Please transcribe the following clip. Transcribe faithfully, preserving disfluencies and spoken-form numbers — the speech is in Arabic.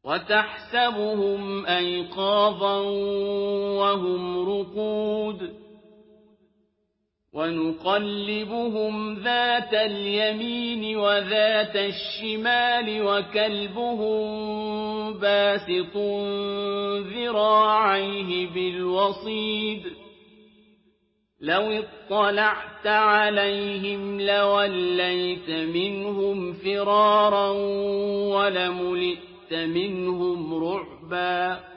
وتحسبهم أيقاظا وهم رقود ونقلبهم ذات اليمين وذات الشمال وكلبهم باسط ذراعيه بالوصيد لو اطلعت عليهم لوليت منهم فرارا ولملئت منهم رعبا